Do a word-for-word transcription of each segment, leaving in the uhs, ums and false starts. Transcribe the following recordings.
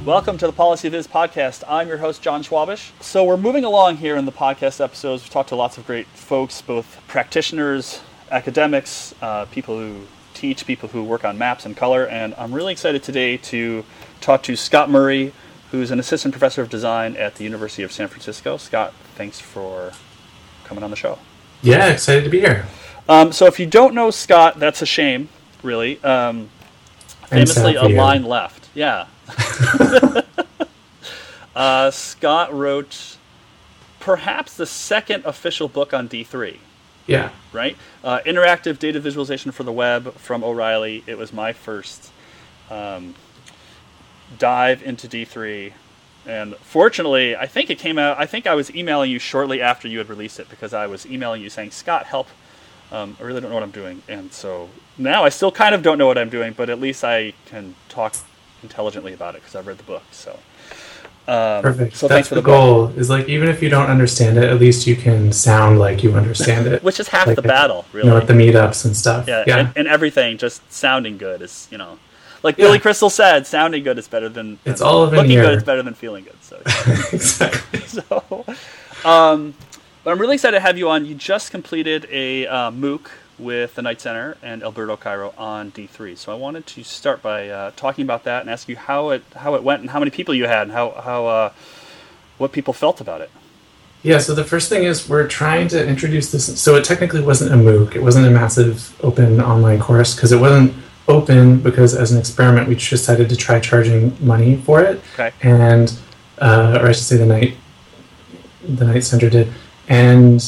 Welcome to the Policy Viz podcast. I'm your host, John Schwabish. So we're moving along here in the podcast episodes. We've talked to lots of great folks, both practitioners, academics, uh, people who teach, people who work on maps and color, and I'm really excited today to talk to Scott Murray, who's an assistant professor of design at the University of San Francisco. Scott, thanks for coming on the show. Yeah, excited to be here. Um, so if you don't know Scott, that's a shame, really. Um, famously, a line left. Yeah. uh, Scott wrote perhaps the second official book on D three. Yeah. Right? Uh, interactive data visualization for the web from O'Reilly. It was my first um, dive into D three. And fortunately, I think it came out, I think I was emailing you shortly after you had released it because I was emailing you saying, Scott, help. Um, I really don't know what I'm doing. And so now I still kind of don't know what I'm doing, but at least I can talk intelligently about it because I've read the book. So um, perfect. So that's thanks for the, the goal. book. Is like even if you don't understand it, at least you can sound like you understand it, which is half like the battle, really. You know, at the meetups and stuff. Yeah, yeah. And, and everything just sounding good is, you know, like yeah. Billy Crystal said, sounding good is better than it's all of looking in good is better than feeling good. So exactly. So, um, but I'm really excited to have you on. You just completed a uh, MOOC with the Knight Center and Alberto Cairo on D three. So I wanted to start by uh, talking about that and ask you how it how it went and how many people you had and how how uh, what people felt about it. Yeah, so the first thing is we're trying to introduce this. So it technically wasn't a MOOC. It wasn't a massive open online course because it wasn't open because as an experiment we just decided to try charging money for it. Okay. And uh, or I should say the Knight the Knight Center did. And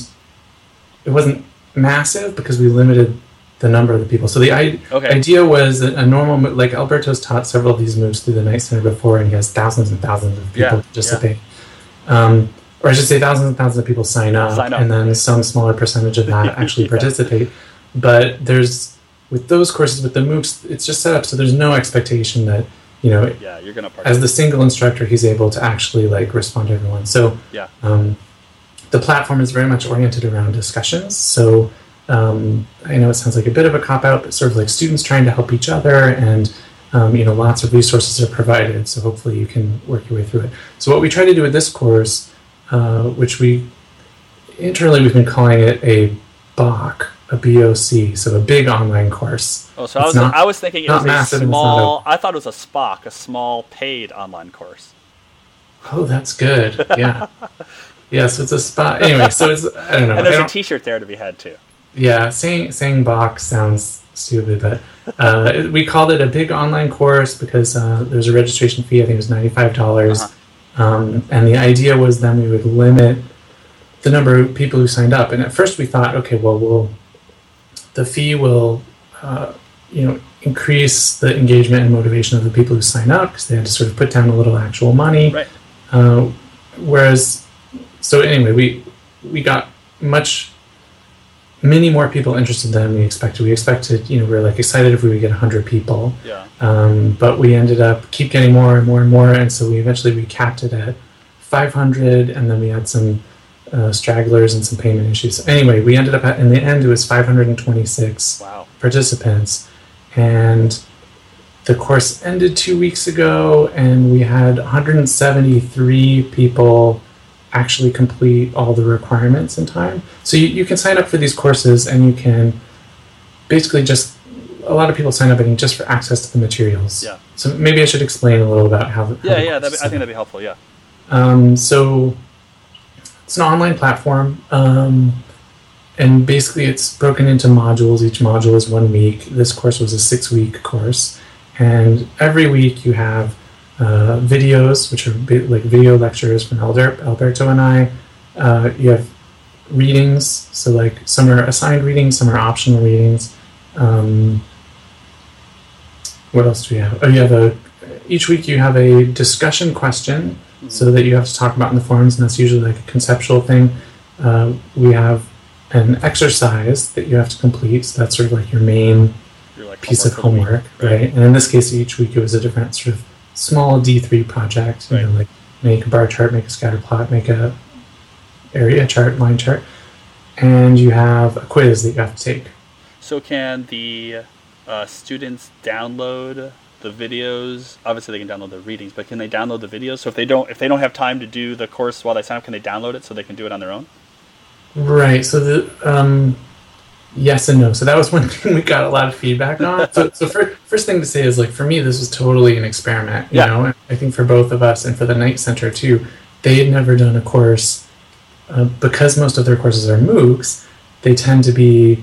it wasn't massive because we limited the number of the people. So the I- okay. idea was that a normal, like Alberto's taught several of these moves through the Knight Center before, and he has thousands and thousands of people yeah, participate. Yeah. Um, or I should say thousands and thousands of people sign up, sign up. and then some smaller percentage of that actually yeah. participate. But there's, with those courses, with the MOOCs, it's just set up so there's no expectation that, you know, yeah, you're gonna as the single instructor, he's able to actually like respond to everyone. So yeah. Um, the platform is very much oriented around discussions. So um, I know it sounds like a bit of a cop-out, but sort of like students trying to help each other, and um, you know, lots of resources are provided. So hopefully you can work your way through it. So what we try to do with this course, uh, which we internally we've been calling it a B O C, a B O C, so a big online course. Oh, so I was not, I was thinking it was a small. A, I thought it was a SPOC, a small paid online course. Oh, that's good. Yeah. Yeah, so it's a spot. Anyway, so it's, I don't know. And there's a t-shirt there to be had, too. Yeah, saying saying box sounds stupid, but uh, it, we called it a big online course because uh, there's a registration fee. I think it was ninety-five dollars. Uh-huh. Um, and the idea was then we would limit the number of people who signed up. And at first we thought, okay, well, we'll the fee will, uh, you know, increase the engagement and motivation of the people who sign up because they had to sort of put down a little actual money. Right. Uh, whereas... So anyway, we we got much, many more people interested than we expected. We expected, you know, we were like excited if we would get one hundred people. Yeah. Um, but we ended up keep getting more and more and more, and so we eventually we capped it at five hundred, and then we had some uh, stragglers and some payment issues. So anyway, we ended up at, in the end it was five hundred twenty-six wow. participants, and the course ended two weeks ago, and we had one hundred seventy-three people actually complete all the requirements in time. So you, you can sign up for these courses and you can basically just, a lot of people sign up and just for access to the materials. Yeah. So maybe I should explain a little about how, how Yeah, yeah, that'd be, I think that'd be helpful, yeah. Um, so it's an online platform, um, and basically it's broken into modules. Each module is one week. This course was a six-week course, and every week you have Uh, videos, which are bi- like video lectures from Alder- Alberto and I. Uh, you have readings, so like some are assigned readings, some are optional readings. Um, what else do you have? Oh, you have a each week you have a discussion question, mm-hmm. so that you have to talk about in the forums, and that's usually like a conceptual thing. Uh, we have an exercise that you have to complete, so that's sort of like your main your, like, piece homework of homework, right. right? And in this case, each week it was a different sort of small D three project, you right. know, like make a bar chart, make a scatter plot, make a area chart, line chart, and you have a quiz that you have to take. So can the uh, students download the videos? Obviously, they can download the readings, but can they download the videos? So if they don't, if they don't have time to do the course while they sign up, can they download it so they can do it on their own? Right. So the um, yes and no. So that was one thing we got a lot of feedback on. So, so for, first thing to say is, like, for me, this was totally an experiment. You Yeah. know, I think for both of us and for the Knight Center too, they had never done a course uh, because most of their courses are MOOCs. They tend to be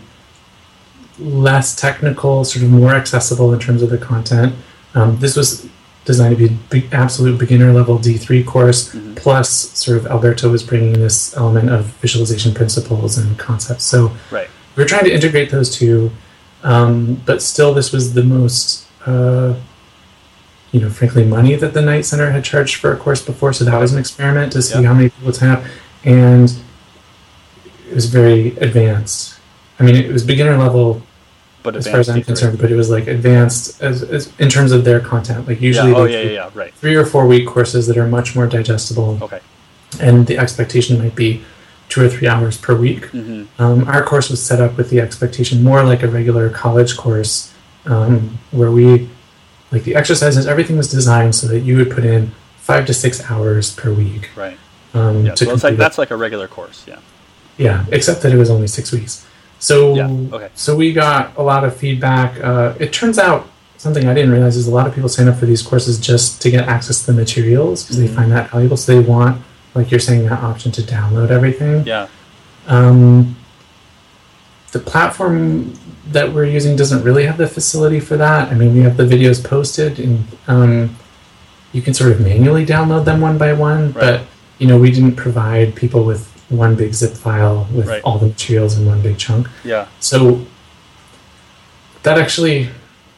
less technical, sort of more accessible in terms of the content. Um, this was designed to be be absolute beginner level D three course, Mhm. plus sort of Alberto was bringing this element of visualization principles and concepts. So Right. we were trying to integrate those two, um, but still this was the most, uh, you know, frankly, money that the Knight Center had charged for a course before. So that was an experiment to see Yeah. how many people would sign up. And it was very advanced. I mean, it was beginner level But as far as I'm advanced concerned, but it was like advanced as, as in terms of their content. Like usually, Yeah. Oh they yeah, do yeah, yeah. Right. three or four week courses that are much more digestible, Okay. and the expectation might be two or three hours per week. hmm Um, our course was set up with the expectation more like a regular college course, um, where we, like the exercises, everything was designed so that you would put in five to six hours per week. Right. Um, Yeah. to So it's like complete it. that's like a regular course. Yeah. Yeah, except that it was only six weeks. So, Yeah, okay. so we got a lot of feedback. Uh, it turns out something I didn't realize is a lot of people sign up for these courses just to get access to the materials because Mhm. they find that valuable. So they want, like you're saying, that option to download everything. Yeah. Um, the platform that we're using doesn't really have the facility for that. I mean, we have the videos posted, and um, you can sort of manually download them one by one. Right. But you know, we didn't provide people with one big zip file with Right. all the materials in one big chunk. Yeah. So that actually,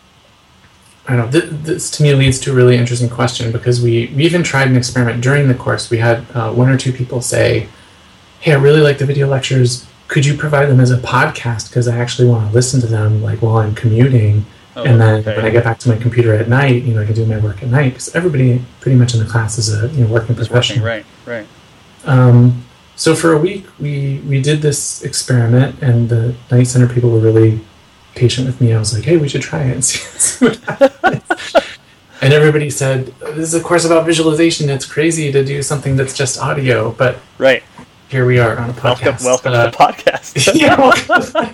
I don't know, th- this to me leads to a really interesting question, because we, we even tried an experiment during the course. We had uh, one or two people say, hey, I really like the video lectures. Could you provide them as a podcast? Because I actually want to listen to them like while I'm commuting. Oh, and then okay. when I get back to my computer at night, you know, I can do my work at night, because everybody pretty much in the class is a you know, working It's professional. working. Right. Right. Um, so for a week, we, we did this experiment, and the Knight Center people were really patient with me. I was like, hey, we should try it and see, see what happens. And everybody said, this is a course about visualization. It's crazy to do something that's just audio. But Right. here we are on a podcast. Welcome, welcome Uh, to the podcast. yeah, welcome.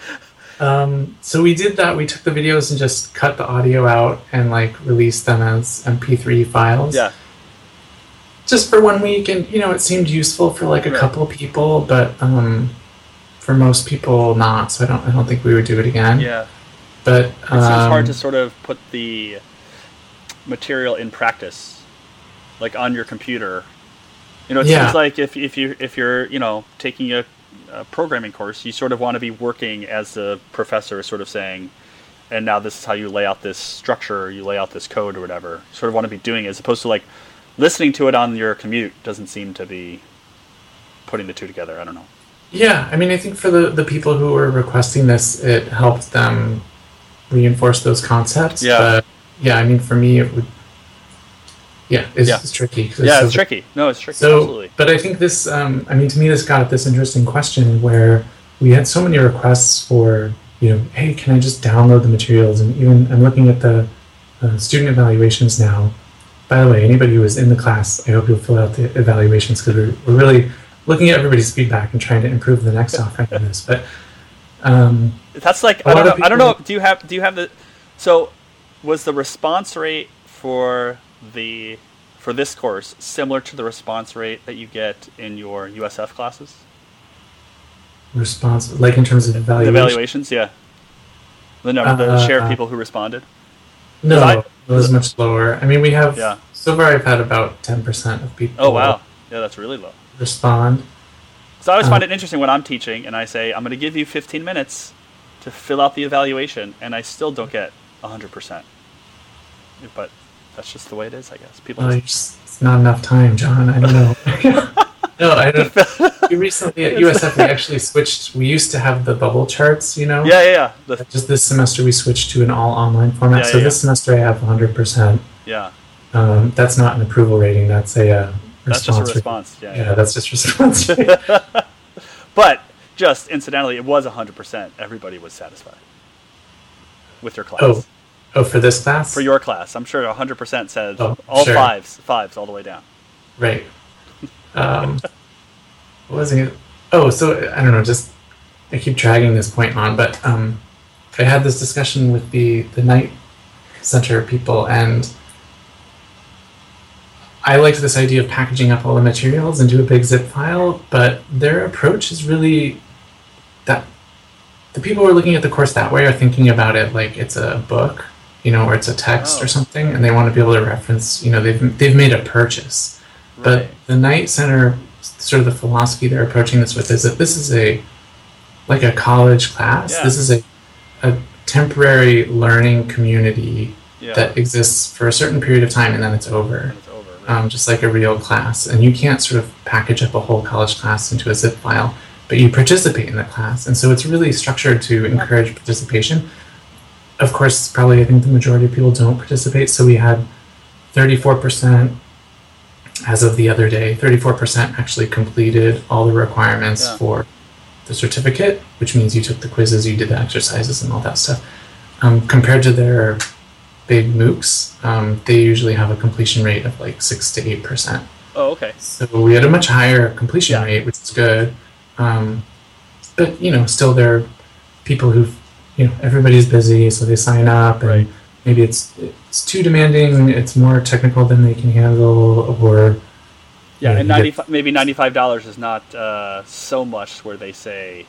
Um, so we did that. We took the videos and just cut the audio out and like released them as M P three files. Yeah. Just for one week, and you know, it seemed useful for like a Right. couple people, but um, for most people, not. So I don't, I don't think we would do it again. Yeah. But It seems hard um, to sort of put the material in practice, like on your computer. You know, it Yeah. seems like if if you if you're you know taking a, a programming course, you sort of want to be working as the professor is sort of saying, and now this is how you lay out this structure, or you lay out this code or whatever. You sort of want to be doing it, as opposed to like listening to it on your commute. Doesn't seem to be putting the two together. I don't know. Yeah, I mean, I think for the, the people who were requesting this, it helped them reinforce those concepts. Yeah. But yeah, I mean, for me, it would. Yeah, it's, Yeah. it's tricky. 'cause Yeah, so- it's tricky. No, it's tricky. So, Absolutely. but I think this, um, I mean, to me, this got at this interesting question where we had so many requests for, you know, hey, can I just download the materials? And even I'm looking at the uh, student evaluations now. By the way, anybody who was in the class, I hope you'll fill out the evaluations, because we're, we're really looking at everybody's feedback and trying to improve the next offering of this. But um, That's like A I lot don't know. of I don't know. people- Do you have do you have the so was the response rate for the for this course similar to the response rate that you get in your U S F classes? response, like in terms of The evaluation, evaluations, yeah. The number, the Uh, share of people who responded. no, I- it was much lower. I mean, we have Yeah. so far I've had about ten percent of people Oh wow, yeah, that's really low. respond. So I always Uh, find it interesting when I'm teaching and I say I'm going to give you fifteen minutes to fill out the evaluation, and I still don't get one hundred percent. But that's just the way it is, I guess. People. Oh, Just, it's not enough time, John. I don't know. no, I don't. We recently at U S F we actually switched. We used to have the bubble charts, you know. yeah, yeah, yeah. The, Just this semester we switched to an all online format. Yeah, so yeah, this semester I have one hundred percent. yeah. Um, that's not an approval rating. That's a uh, That's response. just a rate. response. Yeah. Yeah, that's just response. rate. But just incidentally, it was one hundred percent. Everybody was satisfied with your class. Oh. Oh, for this class? For your class. I'm sure one hundred percent said oh, all sure. fives, fives all the way down. Right. Um, what was it? Oh, so I don't know, just I keep dragging this point on, but um, I had this discussion with the, the Knight Center people, and I liked this idea of packaging up all the materials into a big zip file, but their approach is really that the people who are looking at the course that way are thinking about it like it's a book, you know, or it's a text oh. or something, and they want to be able to reference, you know, they've they've made a purchase. Right. But the Knight Center, sort of the philosophy they're approaching this with is that this is a like a college class. Yeah. This is a a temporary learning community yeah. that exists for a certain period of time, and then it's over. And it's over. Right. Um, just like a real class. And you can't sort of package up a whole college class into a zip file, but you participate in the class. And so it's really structured to encourage participation. Of course, probably I think the majority of people don't participate. So we had thirty-four percent as of the other day, thirty-four percent actually completed all the requirements yeah. for the certificate, which means you took the quizzes, you did the exercises and all that stuff. Um, compared to their big MOOCs, um, they usually have a completion rate of like six to eight percent. Oh, okay. So we had a much higher completion yeah. rate, which is good. Um, but you know, still there are people who, you know, everybody's busy, so they sign up, and right. maybe it's it's too demanding, it's more technical than they can handle, or yeah, you know, and ninety maybe ninety-five dollars is not uh, so much where they say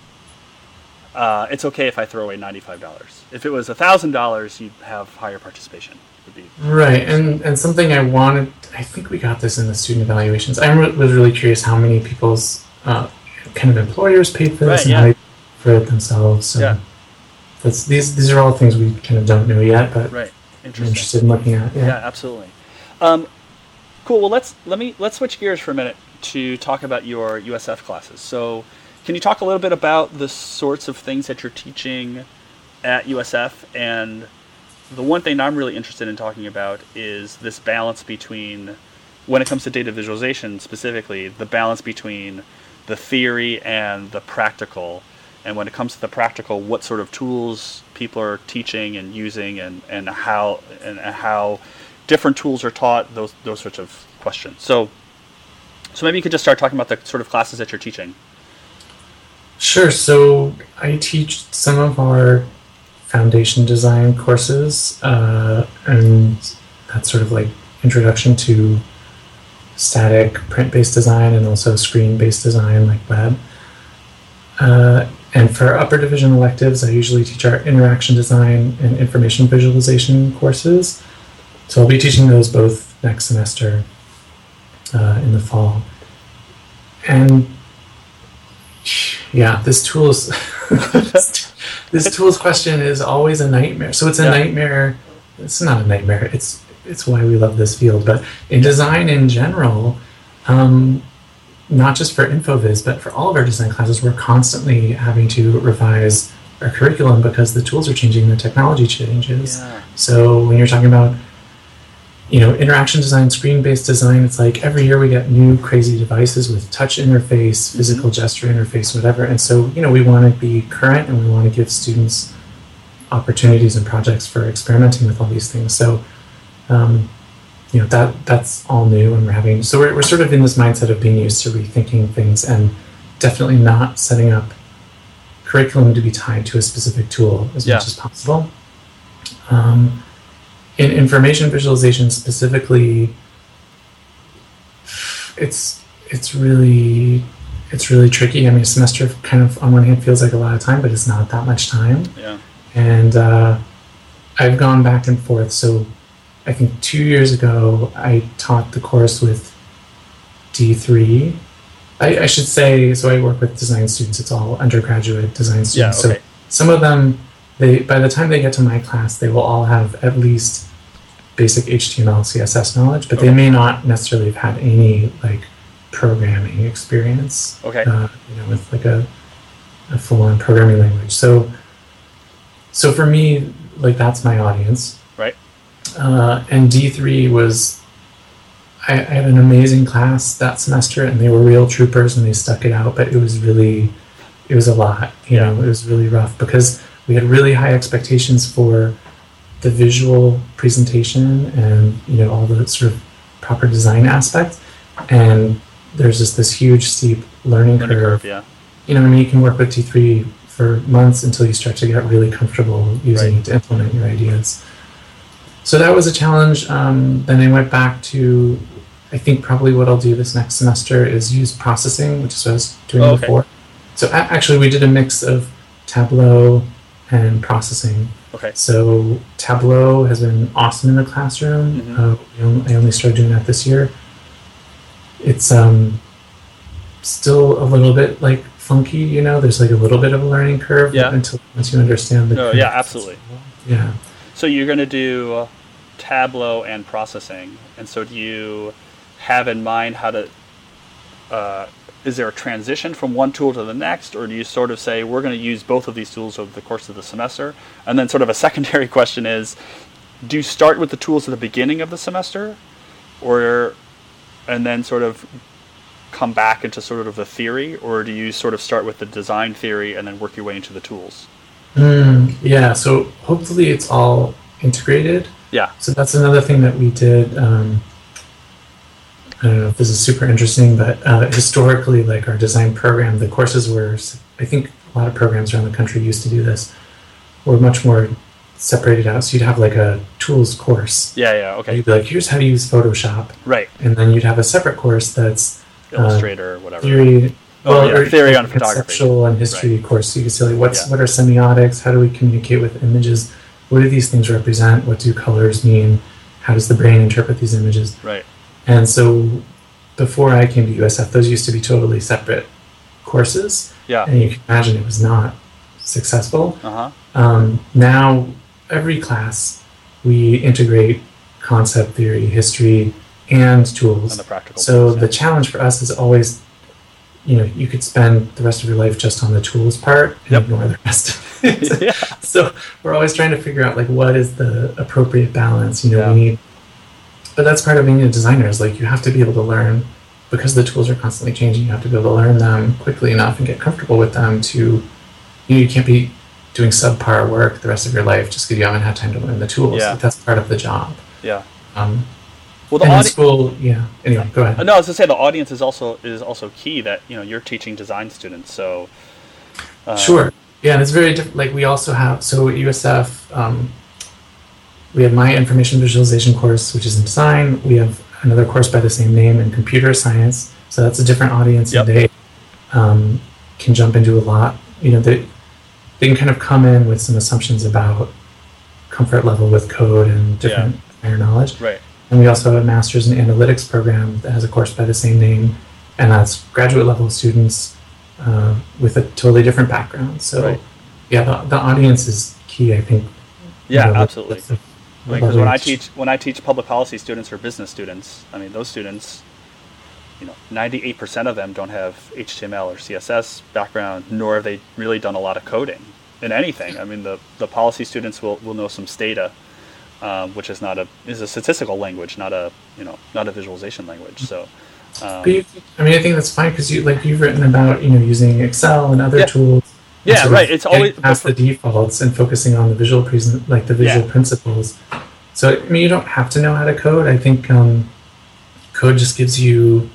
uh, it's okay if I throw away ninety-five dollars. If it was a thousand dollars, you'd have higher participation. Would be right, and and something I wanted, I think we got this in the student evaluations. I re- was really curious how many people's uh, kind of employers paid for this right, and yeah. how they paid for it themselves. So yeah. that's, these these are all things we kind of don't know yet, but right. Interesting. I'm interested in looking at. Yeah, yeah absolutely. Um, cool. Well, let's let me let's switch gears for a minute to talk about your U S F classes. So, can you talk a little bit about the sorts of things that you're teaching at U S F? And the one thing I'm really interested in talking about is this balance between, when it comes to data visualization specifically, the balance between the theory and the practical. And when it comes to the practical, what sort of tools people are teaching and using, and, and how and how different tools are taught, those those sorts of questions. So, so maybe you could just start talking about the sort of classes that you're teaching. Sure. So I teach some of our foundation design courses, uh, and that's sort of like introduction to static print-based design and also screen-based design like web. Uh, and for upper division electives, I usually teach our interaction design and information visualization courses. So I'll be teaching those both next semester uh, in the fall. And yeah, this tools this tools question is always a nightmare. So it's a yeah. nightmare. It's not a nightmare. It's it's why we love this field. But in design in general, um, not just for InfoVis, but for all of our design classes, we're constantly having to revise our curriculum because the tools are changing, the technology changes. Yeah. So when you're talking about, you know, interaction design, screen-based design, it's like every year we get new crazy devices with touch interface, physical mm-hmm. gesture interface, whatever. And so, you know, we want to be current and we want to give students opportunities and projects for experimenting with all these things. So, um, you know, that that's all new, and we're having, so we're, we're sort of in this mindset of being used to rethinking things and definitely not setting up curriculum to be tied to a specific tool as yeah. much as possible. Um, in information visualization specifically, it's it's really it's really tricky. I mean, a semester kind of on one hand feels like a lot of time, but it's not that much time. Yeah. And uh, I've gone back and forth. So I think two years ago, I taught the course with D three. I, I should say, so I work with design students. It's all undergraduate design students. Yeah, okay. So some of them, they by the time they get to my class, they will all have at least basic H T M L, C S S knowledge, but okay. they may not necessarily have had any like programming experience. Okay. Uh, you know, with like a, a full-on programming language. So, so for me, like that's my audience. Right. Uh, and D three was, I, I had an amazing class that semester, and they were real troopers, and they stuck it out. But it was really, it was a lot. You know, it was really rough because we had really high expectations for the visual presentation and, you know, all the sort of proper design aspects. And there's just this huge steep learning, learning curve. curve. Yeah. You know, I mean, you can work with T three for months until you start to get really comfortable using Right. it to implement your ideas. So that was a challenge. Um, then I went back to, I think probably what I'll do this next semester is use processing, which is what I was doing Oh, okay. before. So a- actually, we did a mix of Tableau and processing. Okay. So Tableau has been awesome in the classroom. Mhm. Uh, we only, I only started doing that this year. It's um, still a little bit like funky, you know. There's like a little bit of a learning curve Yeah. until once you understand the. No, yeah, concepts. absolutely. Yeah. So you're going to do uh, Tableau and processing, and so do you have in mind how to? Uh, is there a transition from one tool to the next, or do you sort of say we're going to use both of these tools over the course of the semester? And then, sort of a secondary question is, do you start with the tools at the beginning of the semester, or and then sort of come back into sort of the theory, or do you sort of start with the design theory and then work your way into the tools? Mm, yeah. So hopefully it's all integrated. Yeah. So that's another thing that we did. Um, I don't know if this is super interesting, but uh, historically, like our design program, the courses were, I think a lot of programs around the country used to do this, were much more separated out. So you'd have like a tools course. Yeah, yeah, okay. You'd be like, here's how to use Photoshop. Right. And then you'd have a separate course that's Illustrator or whatever. theory, Oh, well, yeah, or theory on conceptual photography. and history course. So you could say, like, what's Yeah. what are semiotics? How do we communicate with images? What do these things represent? What do colors mean? How does the brain interpret these images? Right. And so before I came to U S F, those used to be totally separate courses. Yeah. And you can imagine it was not successful. Uh-huh. Um, now, every class, we integrate concept theory, history, and tools. And the practical So tools, the yeah. challenge for us is always, you know, you could spend the rest of your life just on the tools part and Yep. ignore the rest of it. Yeah. So we're always trying to figure out, like, what is the appropriate balance. You know, Yeah. we need, but that's part of being a designer, is like you have to be able to learn, because the tools are constantly changing. You have to be able to learn them quickly enough and get comfortable with them to, you know, you can't be doing subpar work the rest of your life just because you haven't had time to learn the tools. Yeah. Like, that's part of the job. Yeah. Um, Well, the and in audi- school, yeah. Anyway, go ahead. no, I was gonna say the audience is also is also key. That you know you're teaching design students, so uh, Sure. Yeah, and it's very different. Like, we also have, so at U S F, um, we have my information visualization course, which is in design. We have another course by the same name in computer science. So that's a different audience, Yep. and they um, can jump into a lot. You know, they, they can kind of come in with some assumptions about comfort level with code and different higher knowledge. Right. And we also have a master's in analytics program that has a course by the same name, and that's graduate level students uh, with a totally different background. So, Right. yeah, the, the audience is key, I think. Yeah, You know, absolutely. with the- Because when I leverage. teach when I teach public policy students or business students, I mean those students, you know, ninety-eight percent of them don't have H T M L or C S S background, nor have they really done a lot of coding in anything. I mean the, the policy students will, will know some Stata, um, which is not a is a statistical language, not a you know not a visualization language. So, um, But you, I mean, I think that's fine because you like you've written about, you know, using Excel and other Yeah. tools. and Yeah, sort of right, it's getting always- past the defaults and focusing on the visual present, like the visual Yeah. principles. So I mean, you don't have to know how to code. I think um, code just gives you,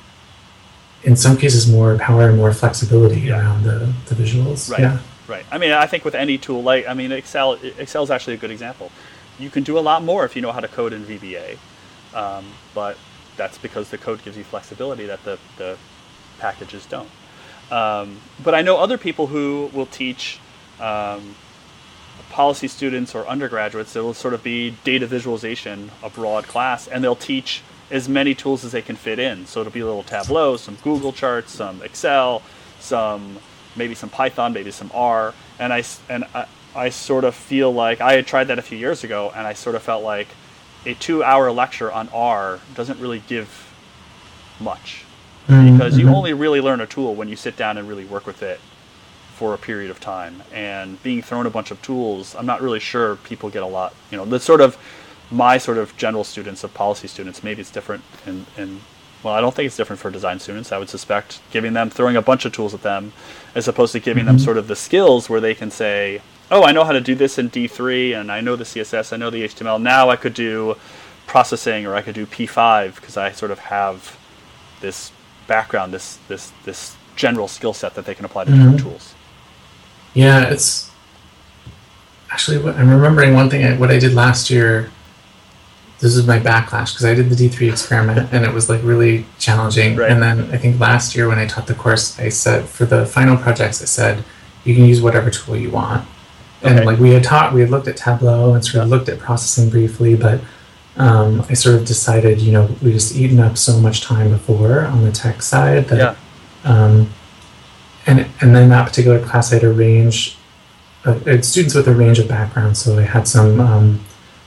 in some cases, more power and more flexibility Yeah. around the, the visuals. Right. Yeah. Right. I mean, I think with any tool, like I mean, Excel Excel is actually a good example. You can do a lot more if you know how to code in V B A, um, but that's because the code gives you flexibility that the the packages don't. Um, but I know other people who will teach um, policy students or undergraduates. It will sort of be data visualization, a broad class, and they'll teach as many tools as they can fit in. So it'll be a little Tableau, some Google charts, some Excel, some maybe some Python, maybe some R. And I and I, I sort of feel like I had tried that a few years ago, and I sort of felt like a two-hour lecture on R doesn't really give much. Because you only really learn a tool when you sit down and really work with it for a period of time. And being thrown a bunch of tools, I'm not really sure people get a lot. You know, the sort of my sort of general students of policy students, maybe it's different. And, and well, I don't think it's different for design students. I would suspect giving them, throwing a bunch of tools at them, as opposed to giving Mm-hmm. them sort of the skills where they can say, oh, I know how to do this in D three, and I know the C S S, I know the H T M L. Now I could do processing, or I could do P five, because I sort of have this background, this this this general skill set that they can apply to mm-hmm. different tools. Yeah, it's actually what I'm remembering. One thing, I, what I did last year. This is my backlash, because I did the D three experiment and it was like really challenging. Right. And then I think last year when I taught the course, I said for the final projects, I said you can use whatever tool you want. Okay. And like we had taught, we had looked at Tableau and sort of looked at processing briefly, but um, I sort of decided, you know, we just eaten up so much time before on the tech side that, yeah. um, and and then that particular class I had a range, of, I had students with a range of backgrounds, so I had some. Um,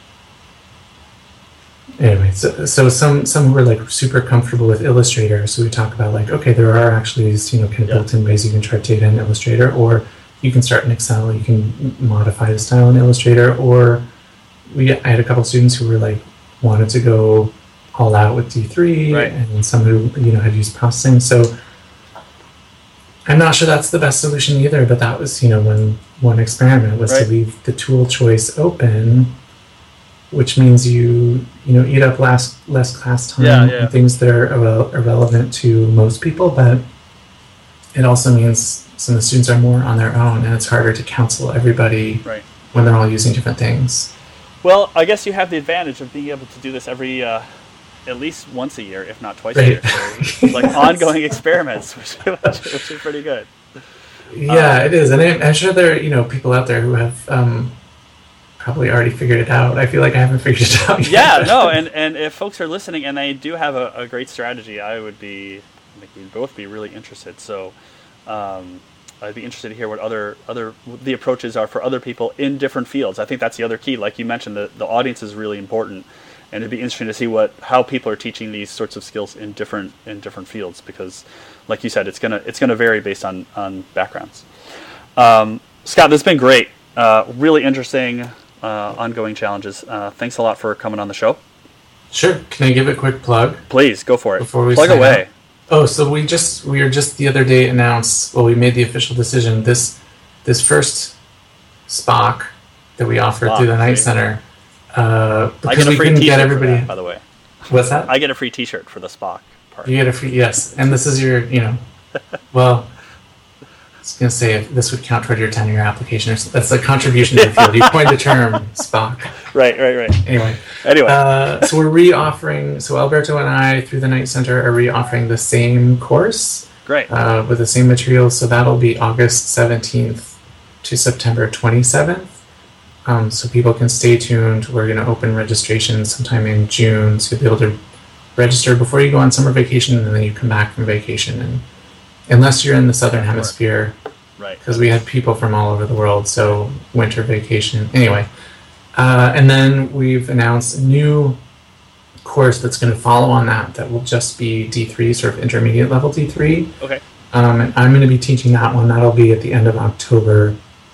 Anyway, so, so some some who were like super comfortable with Illustrator. So we talk about like, okay, there are actually these, you know, kind of yeah. built-in ways you can chart data in Illustrator, or you can start in Excel. You can modify the style in Illustrator, or we I had a couple students who were like wanted to go all out with D three, right. and some who you know had used processing. So I'm not sure that's the best solution either. But that was you know one one experiment was right. to leave the tool choice open. Which means you you know eat up less less class time yeah, yeah. and things that are irre- irrelevant to most people, but it also means some of the students are more on their own, and it's harder to counsel everybody right. when they're all using different things. Well, I guess you have the advantage of being able to do this every uh, at least once a year, if not twice right. a year, so like yes. ongoing experiments, which, which is pretty good. Yeah, um, it is, and I'm, I'm sure there are you know people out there who have. Um, Probably already figured it out. I feel like I haven't figured it out yet. Yeah, no, and, and if folks are listening and they do have a, a great strategy, I would be, I think we'd both be really interested. So um, I'd be interested to hear what other, other the approaches are for other people in different fields. I think that's the other key. Like you mentioned, the, the audience is really important, and it'd be interesting to see what how people are teaching these sorts of skills in different in different fields, because, like you said, it's gonna it's gonna vary based on on backgrounds. Um, Scott, this has been great. Uh, really interesting. Uh, ongoing challenges. Uh, thanks a lot for coming on the show. Sure. Can I give a quick plug? Please, go for it. Before we plug away. Out? Oh, so we just we were just the other day announced. Well, we made the official decision. This this first Spock that we offer Spock, through the Night Center. Uh, because I get a we free couldn't T-shirt get everybody. For that, by the way. What's that? I get a free T-shirt for the Spock part. You get a free yes, and this is your you know, well. I was going to say if this would count toward your ten-year application. Or that's a contribution to the field. You coined the term, Spock. Right, right, right. Anyway. Anyway. Uh, so we're re-offering, so Alberto and I, through the Night Center, are re-offering the same course. Great. Uh, with the same materials. So that'll be August seventeenth to September twenty-seventh. Um, so people can stay tuned. We're going to open registration sometime in June. So you'll be able to register before you go on summer vacation, and then you come back from vacation. And unless you're in the Southern Hemisphere, right? Because we had people from all over the world, so winter vacation. Anyway, uh, and then we've announced a new course that's going to follow on that. That will just be D three, sort of intermediate level D three. Okay. Um, and I'm going to be teaching that one. That'll be at the end of October,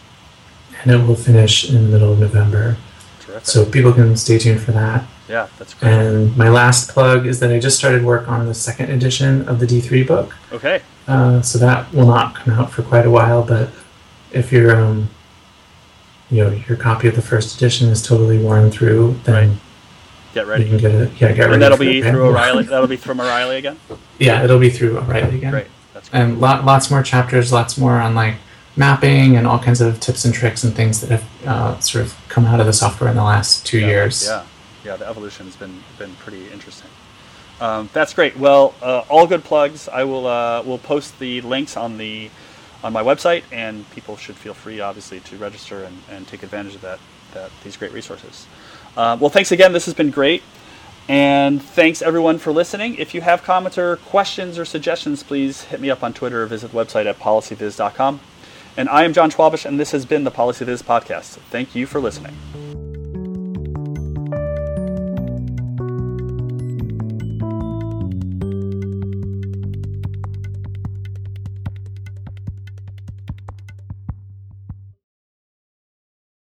and it will finish in the middle of November. Terrific. So people can stay tuned for that. Yeah, that's great. And my last plug is that I just started work on the second edition of the D three book. Okay. Uh, so that will not come out for quite a while, but if your um, you know, your copy of the first edition is totally worn through, then right. Get ready. You can get it. Yeah, get ready. And that'll be through O'Reilly. That'll be from O'Reilly again. Yeah, it'll be through O'Reilly again. Great. That's great. And lot, lots more chapters, lots more on like mapping and all kinds of tips and tricks and things that have uh, sort of come out of the software in the last two yeah, years. Yeah, yeah, the evolution has been been pretty interesting. Um, that's great. Well, uh, all good plugs. I will uh, will post the links on the on my website, and people should feel free, obviously, to register and, and take advantage of that that these great resources. Uh, well, thanks again. This has been great, and thanks everyone for listening. If you have comments or questions or suggestions, please hit me up on Twitter or visit the website at policyviz dot com. And I am John Schwabish, and this has been the PolicyViz podcast. Thank you for listening.